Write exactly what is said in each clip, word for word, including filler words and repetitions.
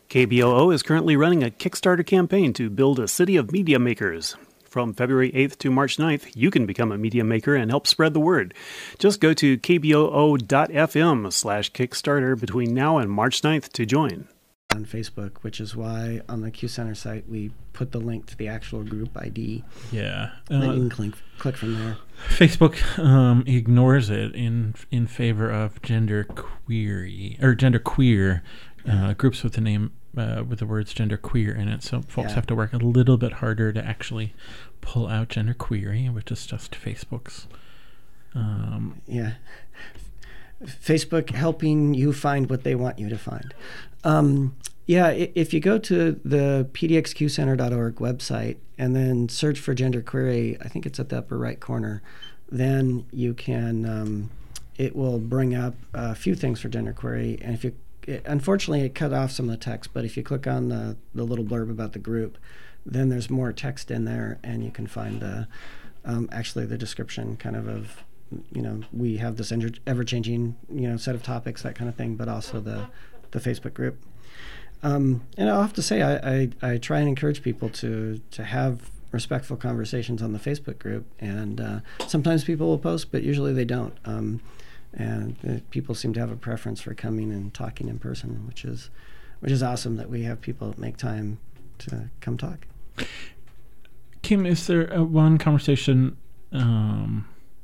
K B O O is currently running a Kickstarter campaign to build a city of media makers. From February eighth to March ninth, you can become a media maker and help spread the word. Just go to kboo.fm slash Kickstarter between now and March ninth to join. On Facebook, which is why on the Q Center site we put the link to the actual group I D. Yeah. Uh, you can click, click from there. Facebook um, ignores it in in favor of gender query or gender queer uh, groups with the name uh, with the words gender queer in it. So folks Yeah. have to work a little bit harder to actually pull out gender query, which is just Facebook's. Um, yeah. Facebook helping you find what they want you to find. Um, yeah, if you go to the p d x q center dot org website and then search for gender query, I think it's at the upper right corner, then you can, um, it will bring up a few things for gender query. And if you, it, unfortunately, it cut off some of the text, but if you click on the, the little blurb about the group, then there's more text in there and you can find the, um, actually the description kind of of, you know, we have this ever-changing, you know, set of topics, that kind of thing, but also the, the Facebook group. Um, and I'll have to say, I, I, I try and encourage people to, to have respectful conversations on the Facebook group. And uh, sometimes people will post, but usually they don't. Um, and uh, people seem to have a preference for coming and talking in person, which is, which is awesome that we have people make time to come talk. Kim, is there a, one conversation um,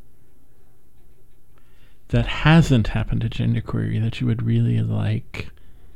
that hasn't happened to gender query that you would really like?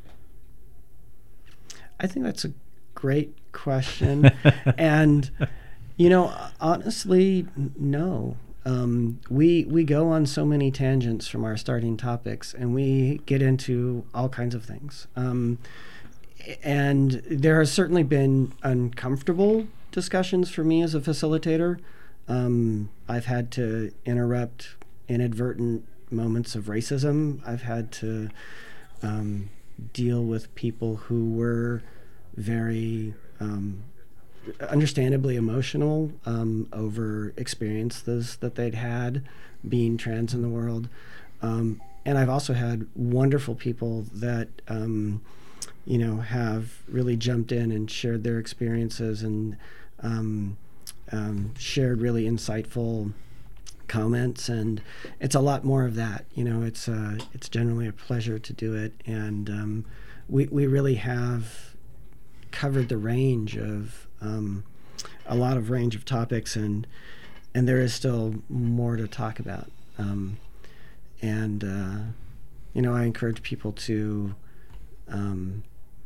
I think that's a great question. And, you know, honestly, no. Um, we we go on so many tangents from our starting topics, and we get into all kinds of things. Um, and there has certainly been uncomfortable discussions for me as a facilitator. Um, I've had to interrupt inadvertent moments of racism. I've had to um, deal with people who were very um, understandably emotional um, over experiences that they'd had being trans in the world. Um, and I've also had wonderful people that, um, you know, have really jumped in and shared their experiences and um, um, shared really insightful comments, and it's a lot more of that. You know, it's uh, it's generally a pleasure to do it, and um, we we really have covered the range of um, a lot of range of topics, and and there is still more to talk about. Um, and uh, you know, I encourage people to um,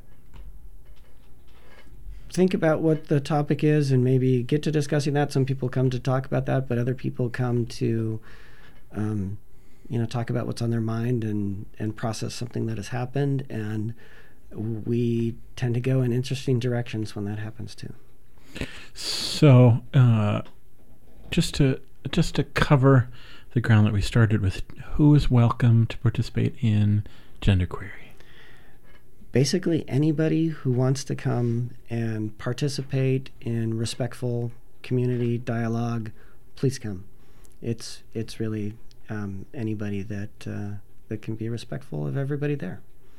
think about what the topic is and maybe get to discussing that. Some people come to talk about that, but other people come to, um, you know, talk about what's on their mind and, and process something that has happened. And we tend to go in interesting directions when that happens too. So, uh, just to just to cover the ground that we started with, who is welcome to participate in Gender Query? Basically, anybody who wants to come and participate in respectful community dialogue, please come. It's it's really um, anybody that uh, that can be respectful of everybody there.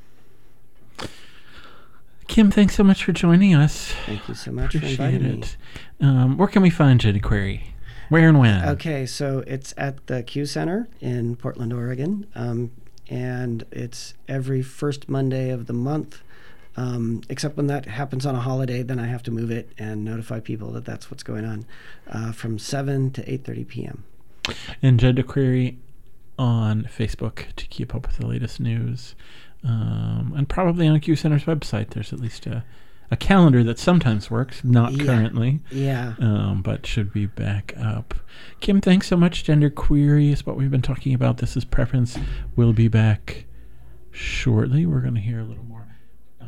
Kim, thanks so much for joining us. Thank you so much Appreciate for inviting it. me. Um, where can we find Gender Query? Where and when? Okay, so it's at the Q Center in Portland, Oregon. Um, and it's every first Monday of the month, um, except when that happens on a holiday, then I have to move it and notify people that that's what's going on, uh, from seven to eight thirty p.m. And Gender Query on Facebook to keep up with the latest news. Um, and probably on Q Center's website, there's at least a, a calendar that sometimes works, not Yeah. currently, Yeah. um, but should be back up. Kim, thanks so much. Gender Query is what we've been talking about. This is Preference. We'll be back shortly. We're going to hear a little more. Uh,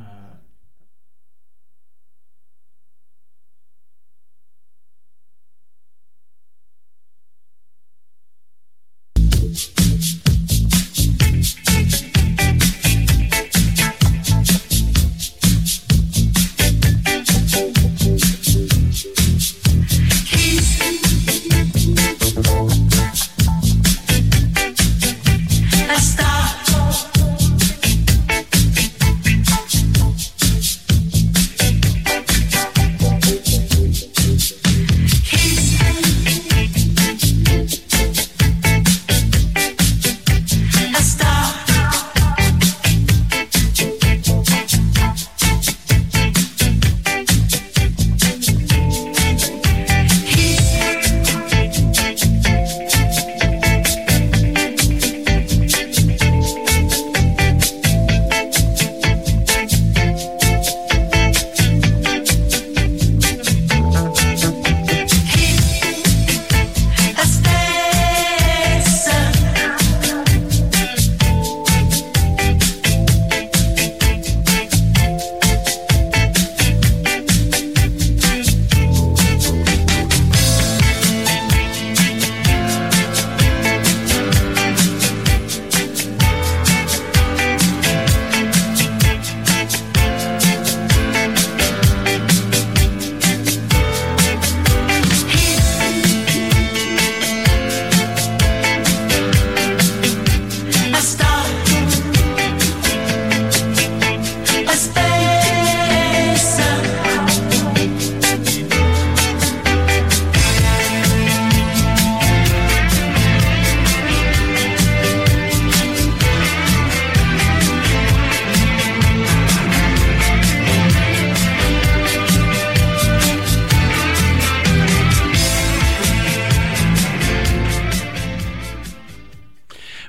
A star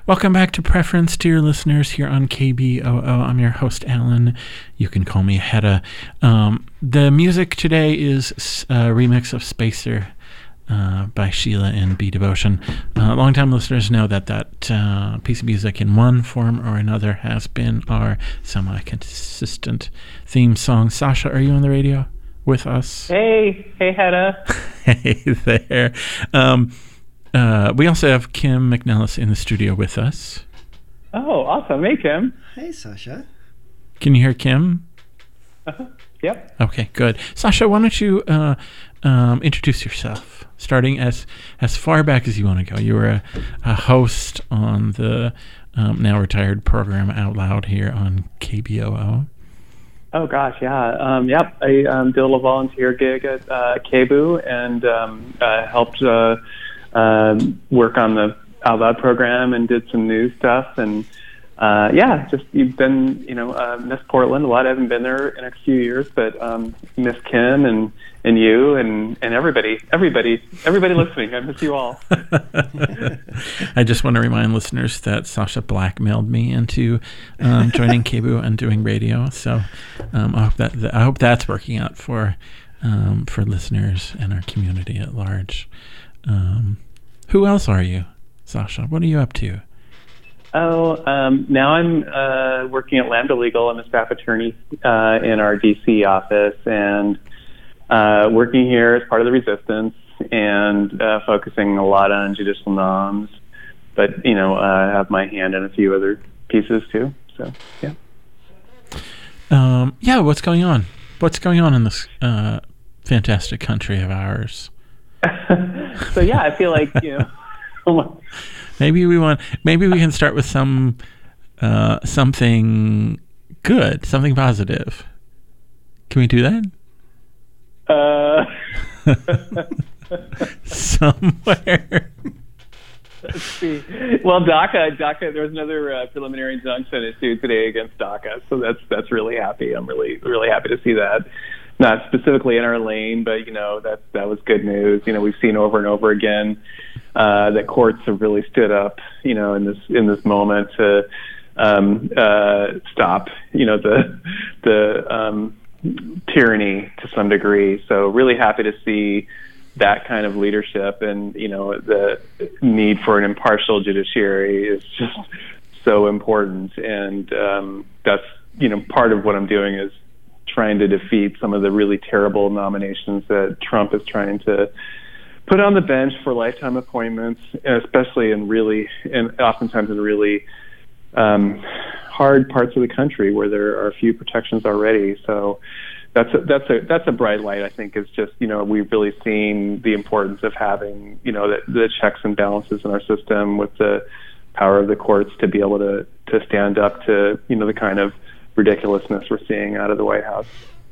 Welcome back to Preference, dear listeners, here on K B O O. I'm your host, Alan. You can call me Hedda. Um, the music today is a remix of Spacer uh, by Sheila and B Devotion. Uh, longtime listeners know that that uh, piece of music in one form or another has been our semi-consistent theme song. Sasha, are you on the radio with us? Hey, hey, Hedda. Hey there. Um, Uh, we also have Kim McNellis in the studio with us. Oh, awesome. Hey, Kim. Hey, Sasha. Can you hear Kim? Uh-huh. Yep. Okay, good. Sasha, why don't you uh, um, introduce yourself, starting as as far back as you want to go. You were a, a host on the um, now retired program Out Loud here on K B O O. Oh, gosh, yeah. Um, yep, I um, did a little volunteer gig at uh, K B O O and um, uh, helped... Uh, Um, work on the Out Loud program and did some news stuff. And uh, yeah, just you've been, you know, uh, miss Portland a lot. I haven't been there in a few years, but um, miss Kim and, and you and, and everybody, everybody, everybody listening. I miss you all. I just want to remind listeners that Sasha blackmailed me into um, joining K B O O and doing radio. So um, I hope that, that I hope that's working out for um, for listeners and our community at large. Um, who else are you, Sasha? What are you up to? Oh, um, now I'm uh, working at Lambda Legal. I'm a staff attorney uh, in our D C office and uh, working here as part of the resistance and uh, focusing a lot on judicial noms. But, you know, I uh, have my hand in a few other pieces too. So, yeah. Um, yeah, what's going on? What's going on in this uh, fantastic country of ours? So yeah, I feel like, you know, maybe we want. Maybe we can start with some uh, something good, something positive. Can we do that? Uh, somewhere. Let's see. Well, DACA, DACA. There was another uh, preliminary injunction issued today against DACA, so that's that's really happy. I'm really really happy to see that. Not specifically in our lane, but, you know, that that was good news. You know, we've seen over and over again uh, that courts have really stood up, you know, in this in this moment to um, uh, stop, you know, the the um, tyranny to some degree. So really happy to see that kind of leadership, and, you know, the need for an impartial judiciary is just so important. And um, that's, you know, part of what I'm doing is trying to defeat some of the really terrible nominations that Trump is trying to put on the bench for lifetime appointments, especially in really, and oftentimes in really um, hard parts of the country where there are few protections already. So that's a, that's a that's a bright light. I think is just, you know, we've really seen the importance of having, you know, the, the checks and balances in our system with the power of the courts to be able to to stand up to, you know, the kind of ridiculousness we're seeing out of the White House.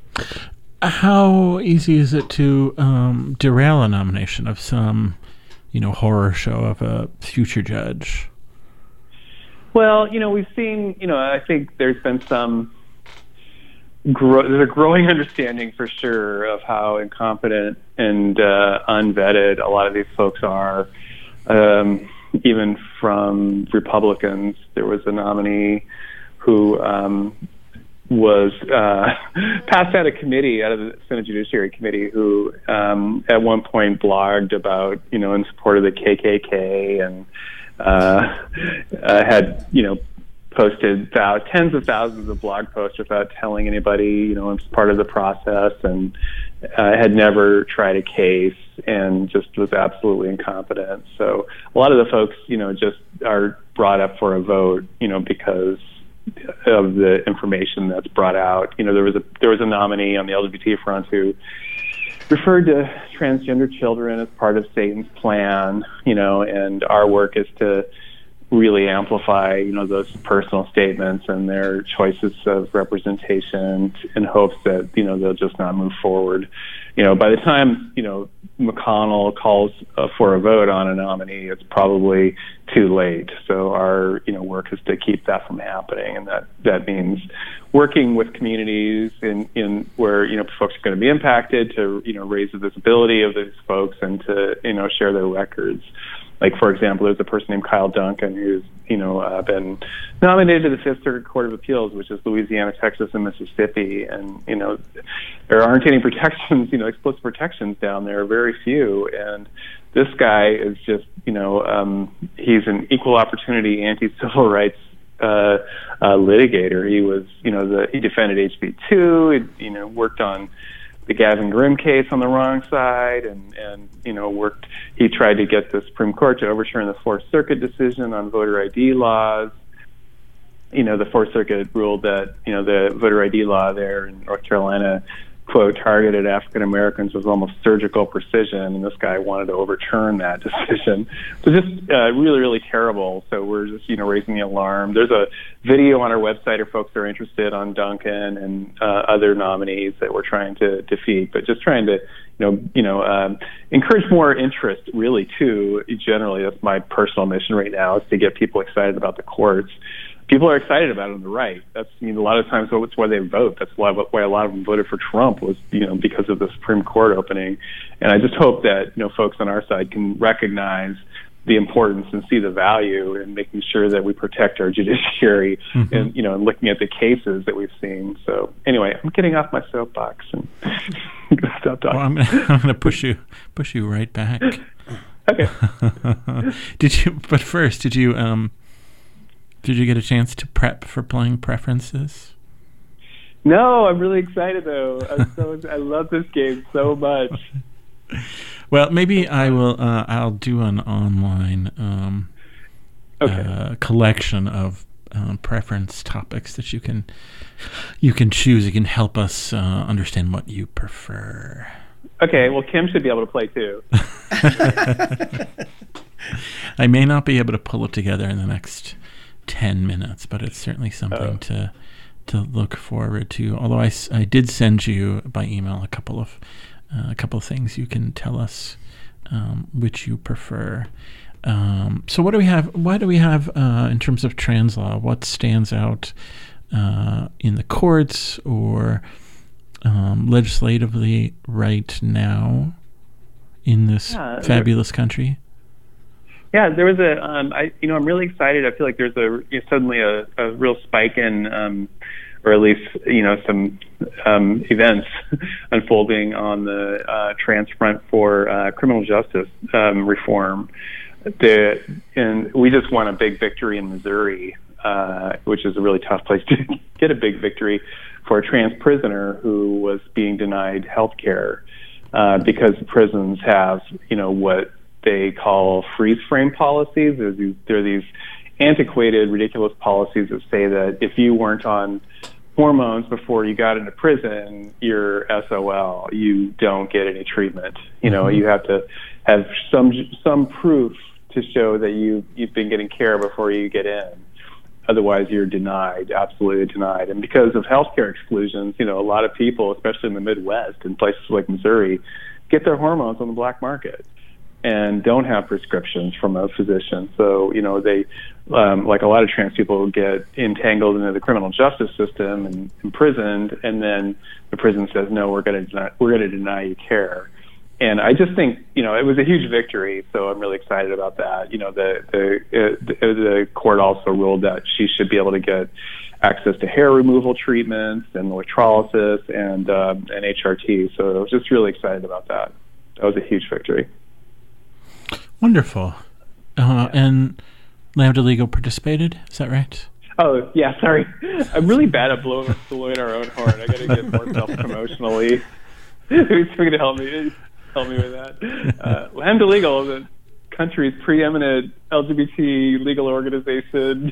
How easy is it to um, derail a nomination of some, you know, horror show of a future judge? Well, you know, we've seen, you know, I think there's been some, gro- there's a growing understanding for sure of how incompetent and uh, unvetted a lot of these folks are. Um, even from Republicans, there was a nominee who um, was uh, passed out of committee, out of the Senate Judiciary Committee, who um, at one point blogged about, you know, in support of the K K K and uh, uh, had, you know, posted thou- tens of thousands of blog posts without telling anybody, you know, it's part of the process, and uh, had never tried a case and just was absolutely incompetent. So a lot of the folks, you know, just are brought up for a vote, you know, because of the information that's brought out. You know, there was a there was a nominee on the L G B T front who referred to transgender children as part of Satan's plan, you know, and our work is to really amplify, you know, those personal statements and their choices of representation in hopes that, you know, they'll just not move forward. You know, by the time, you know, McConnell calls uh, for a vote on a nominee, it's probably too late. So our, you know, work is to keep that from happening, and that, that means working with communities in, in where, you know, folks are going to be impacted to, you know, raise the visibility of these folks and to, you know, share their records. Like, for example, there's a person named Kyle Duncan who's, you know, uh, been nominated to the Fifth Circuit Court of Appeals, which is Louisiana, Texas, and Mississippi. And, you know, there aren't any protections, you know, explicit protections down there, very few. And this guy is just, you know, um, he's an equal opportunity anti-civil rights uh, uh, litigator. He was, you know, the, he defended H B two, he, you know, worked on the Gavin Grimm case on the wrong side, and, and you know, worked, he tried to get the Supreme Court to overturn the Fourth Circuit decision on voter I D laws. You know, the Fourth Circuit ruled that, you know, the voter I D law there in North Carolina, quote, targeted African Americans with almost surgical precision, and this guy wanted to overturn that decision. So just uh, really, really terrible. So we're just, you know, raising the alarm. There's a video on our website if folks are interested on Duncan and uh, other nominees that we're trying to defeat, but just trying to, you know, you know, um, encourage more interest, really, too. Generally, that's my personal mission right now, is to get people excited about the courts. People are excited about it on the right. That's, you know, a lot of times that's why they vote. That's why, why a lot of them voted for Trump, was, you know, because of the Supreme Court opening. And I just hope that, you know, folks on our side can recognize the importance and see the value in making sure that we protect our judiciary, mm-hmm. and, you know, and looking at the cases that we've seen. So anyway, I'm getting off my soapbox and stop talking. Well, I'm gonna, I'm gonna push you push you right back. Okay. Did you? But first, did you um? Did you get a chance to prep for playing Preferences? No, I'm really excited though. I'm so, I love this game so much. Well, maybe I will. Uh, I'll do an online um, okay. uh, collection of uh, preference topics that you can you can choose. You can help us uh, understand what you prefer. Okay. Well, Kim should be able to play too. I may not be able to pull it together in the next ten minutes, but it's certainly something oh. to to look forward to. Although I, I did send you by email a couple of uh, a couple of things you can tell us um, which you prefer. Um, so what do we have? What do we have uh, in terms of trans law? What stands out uh, in the courts or um, legislatively right now in this yeah, fabulous country? Yeah, there was a, um, I, you know, I'm really excited. I feel like there's a you know, suddenly a, a real spike in, um, or at least, you know, some um, events unfolding on the uh, trans front for uh, criminal justice um, reform. The, and we just won a big victory in Missouri, uh, which is a really tough place to get a big victory for a trans prisoner who was being denied health care uh, because prisons have, you know, what they call freeze frame policies. There are these, there are these antiquated, ridiculous policies that say that if you weren't on hormones before you got into prison, you're S O L. You don't get any treatment. You know, mm-hmm. you have to have some some proof to show that you you've been getting care before you get in. Otherwise, you're denied, absolutely denied. And because of healthcare exclusions, you know, a lot of people, especially in the Midwest, in places like Missouri, get their hormones on the black market and don't have prescriptions from a physician. So, you know, they, um, like a lot of trans people, get entangled into the criminal justice system and imprisoned, and then the prison says, no, we're going to deny, we're going to deny you care. And I just think, you know, it was a huge victory, so I'm really excited about that. You know, the the, uh, the, the court also ruled that she should be able to get access to hair removal treatments and electrolysis and, um, and H R T. So I was just really excited about that. That was a huge victory. Wonderful. Uh, and Lambda Legal participated, is that right? Oh, yeah, sorry. I'm really bad at blowing, blowing our own horn. I got to get more self-promotionally. Who's going to help me? Help me with that. Uh, Lambda Legal, the country's preeminent L G B T legal organization,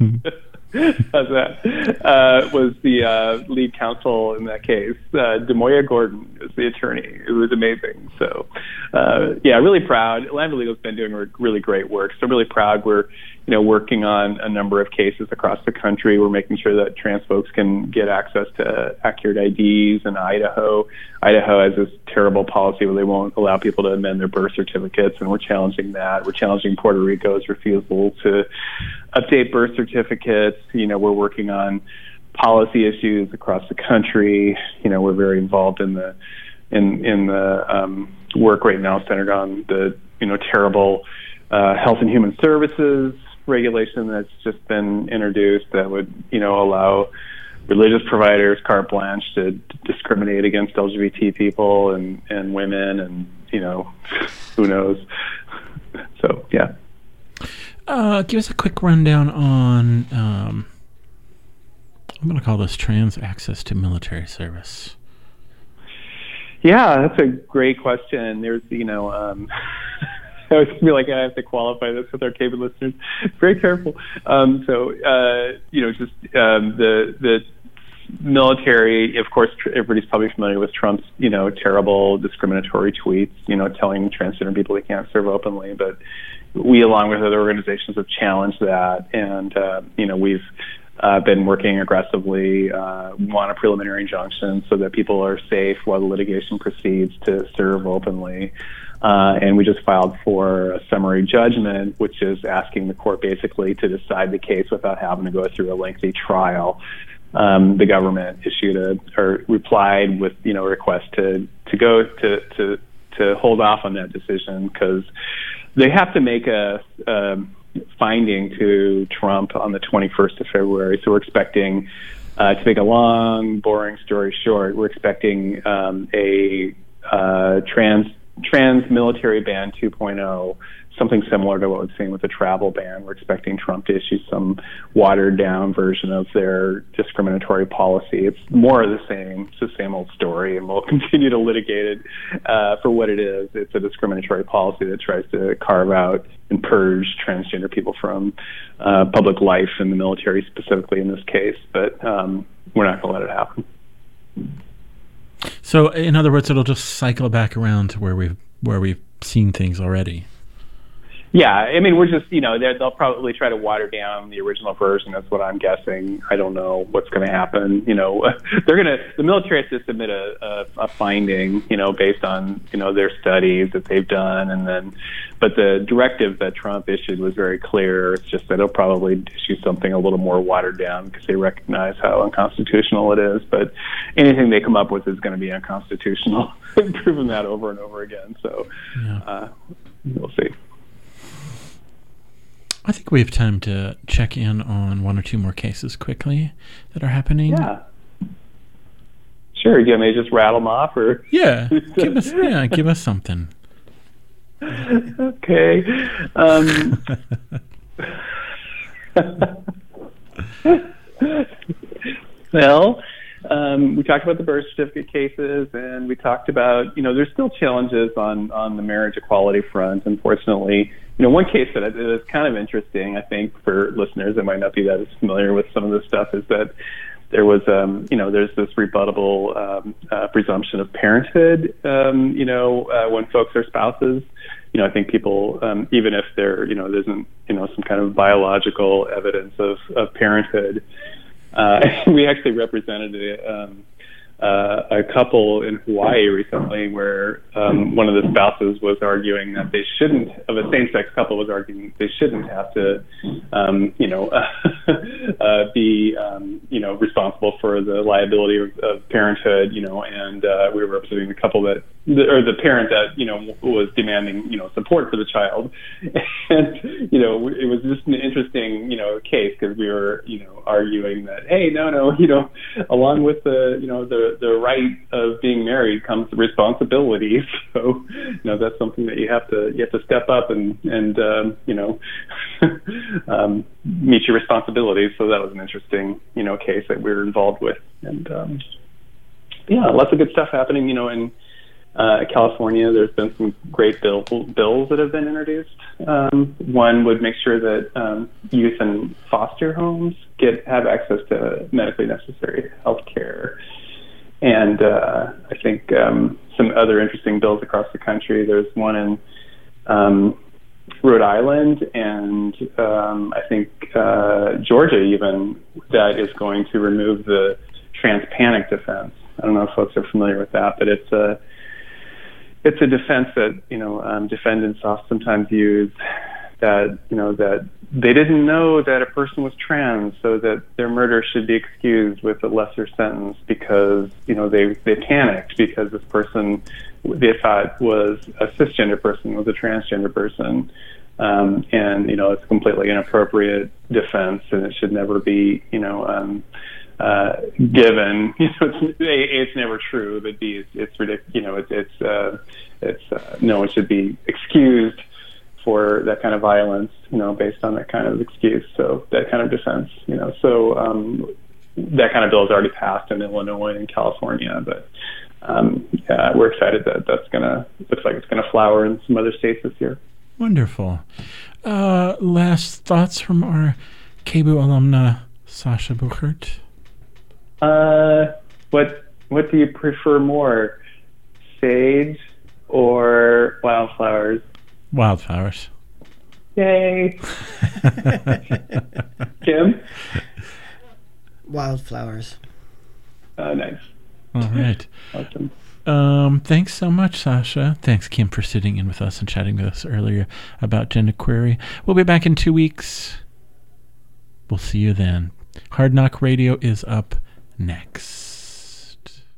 how's that? Uh, was the uh, lead counsel in that case. Uh, Demoya Gordon is the attorney. It was amazing. So, uh, yeah, really proud. Lambda Legal's been doing really great work. So, really proud. We're, you know, working on a number of cases across the country. We're making sure that trans folks can get access to accurate I Ds in Idaho. Idaho has this terrible policy where they won't allow people to amend their birth certificates, and we're challenging that. We're challenging Puerto Rico's refusal to update birth certificates. You know, we're working on policy issues across the country. You know, we're very involved in the in in the um, work right now centered on the you know terrible uh, Health and Human Services regulation that's just been introduced that would, you know, allow religious providers carte blanche to discriminate against L G B T people and, and women, and, you know, who knows. So, yeah. Uh, give us a quick rundown on, um, I'm going to call this trans access to military service. Yeah, that's a great question. There's, you know, um, I always feel like I have to qualify this with our cable listeners. Very careful. Um, so, uh, you know, just um, the the military, of course, tr- everybody's probably familiar with Trump's, you know, terrible discriminatory tweets, you know, telling transgender people they can't serve openly. But we, along with other organizations, have challenged that. And, uh, you know, we've uh, been working aggressively, uh, want a preliminary injunction so that people are safe while the litigation proceeds to serve openly. Uh, and we just filed for a summary judgment, which is asking the court basically to decide the case without having to go through a lengthy trial. Um, the government issued a, or replied with, you know, a request to, to go to, to, to hold off on that decision because they have to make a, a finding to Trump on the twenty-first of February. So we're expecting, uh, to make a long, boring story short, we're expecting um, a uh, trans trans military ban two point oh, something similar to what we've seen with the travel ban. We're expecting Trump to issue some watered down version of their discriminatory policy. It's more of the same. It's the same old story, and we'll continue to litigate it uh, for what it is. It's a discriminatory policy that tries to carve out and purge transgender people from uh, public life in the military, specifically in this case. But um, we're not going to let it happen. So, in other words, it'll just cycle back around to where we've where we've seen things already. Yeah, I mean, we're just, you know, they'll probably try to water down the original version. That's what I'm guessing. I don't know what's going to happen. You know, they're going to, the military has to submit a, a, a finding, you know, based on, you know, their studies that they've done. And then, but the directive that Trump issued was very clear. It's just that they'll probably issue something a little more watered down because they recognize how unconstitutional it is. But anything they come up with is going to be unconstitutional. They've proven that over and over again. So yeah. uh, we'll see. I think we have time to check in on one or two more cases quickly that are happening. Yeah. Sure. Do you want me to just rattle them off, or? Yeah. give us, yeah, give us something. Okay. Um, well, um, we talked about the birth certificate cases, and we talked about, you know, there's still challenges on, on the marriage equality front, unfortunately. You know, one case that is kind of interesting, I think, for listeners that might not be that as familiar with some of this stuff, is that there was, um, you know, there's this rebuttable um, uh, presumption of parenthood, um, you know, uh, when folks are spouses. You know, I think people, um, even if there, you know, there isn't, you know, some kind of biological evidence of, of parenthood. Uh, we actually represented a, um, uh, a couple in Hawaii recently where um, one of the spouses was arguing that they shouldn't, of a same-sex couple was arguing they shouldn't have to, um, you know, uh, be, um, you know, responsible for the liability of, of parenthood, you know, and uh, we were representing the couple that, or the parent that, you know, was demanding, you know, support for the child. And, you know, it was just an interesting, you know, case because we were, you know, arguing that, hey, no, no, you know, along with the, you know, the, the right of being married comes the responsibility. So, you know, that's something that you have to, you have to step up and, and, um, you know, um, meet your responsibilities. So that was an interesting, you know, case that we were involved with. And, um, yeah, lots of good stuff happening, you know, in, Uh, California. There's been some great bill, bills that have been introduced. Um, one would make sure that um, youth in foster homes get have access to medically necessary health care. And uh, I think um, some other interesting bills across the country. There's one in um, Rhode Island and um, I think uh, Georgia even that is going to remove the trans-panic defense. I don't know if folks are familiar with that, but it's a It's a defense that, you know, um, defendants oftentimes use that, you know, that they didn't know that a person was trans, so that their murder should be excused with a lesser sentence because, you know, they, they panicked because this person they thought was a cisgender person, was a transgender person. Um, and, you know, it's a completely inappropriate defense, and it should never be, you know, um, uh, given. You know, it's, A, it's never true, but B, it's, it's ridiculous. You know, it's, it's, uh, it's uh, no one should be excused for that kind of violence, you know, based on that kind of excuse. So that kind of defense, you know, so um, that kind of bill is already passed in Illinois and California, but um, yeah, we're excited that that's going to, looks like it's going to flower in some other states this year. Wonderful. Uh, last thoughts from our K B O alumna, Sasha Buchert? Uh, what what do you prefer more, sage or wildflowers? Wildflowers. Yay. Kim? Wildflowers. Uh, nice. All right. Awesome. Um, thanks so much, Sasha. Thanks, Kim, for sitting in with us and chatting with us earlier about genderquery. We'll be back in two weeks. We'll see you then. Hard Knock Radio is up next.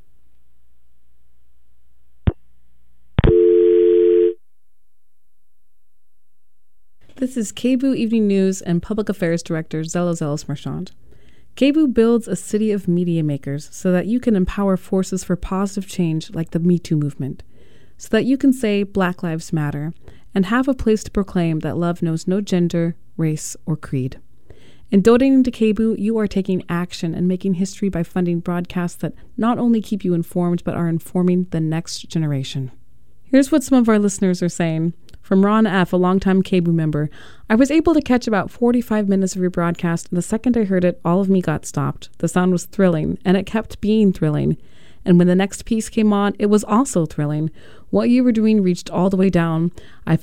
This is K B O Evening News and Public Affairs Director Zella Zelos Marchand. K B O builds a city of media makers so that you can empower forces for positive change like the Me Too movement, so that you can say Black Lives Matter and have a place to proclaim that love knows no gender, race, or creed. In donating to K B O, you are taking action and making history by funding broadcasts that not only keep you informed but are informing the next generation. Here's what some of our listeners are saying. From Ron F., a longtime K B O member, I was able to catch about forty-five minutes of your broadcast, and the second I heard it, all of me got stopped. The sound was thrilling, and it kept being thrilling. And when the next piece came on, it was also thrilling. What you were doing reached all the way down. I